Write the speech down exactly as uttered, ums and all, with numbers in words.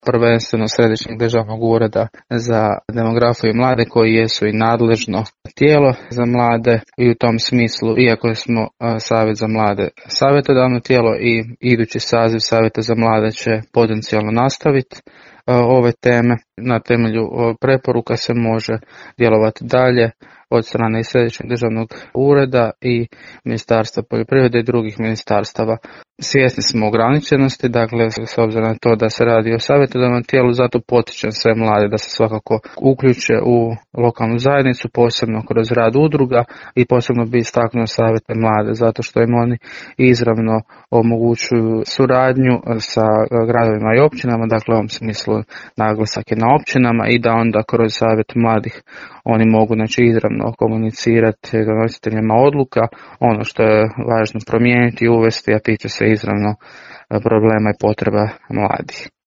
prvenstveno Središnjeg državnog ureda za demografiju i mlade koji jesu i nadležno tijelo za mlade i u tom smislu, iako smo Savjet za mlade savjetodavno tijelo i idući saziv Savjeta za mlade će potencijalno nastaviti ove teme. Na temelju preporuka se može djelovati dalje od strane i Središnjeg državnog ureda i Ministarstva poljoprivrede i drugih ministarstava. Svjesni smo ograničenosti, dakle s obzirom na to da se radi o savjetodavnom tijelu, zato potičem sve mlade da se svakako uključe u lokalnu zajednicu, posebno kroz rad udruga i posebno bi istaknuo savjete mlade, zato što im oni izravno omogućuju suradnju sa gradovima i općinama, dakle u ovom smislu naglasak je na općinama i da onda kroz savjet mladih oni mogu znači, izravno komunicirati donositeljima odluka, ono što je važno promijeniti i uvesti, a tiče se izravno problema i potreba mladih.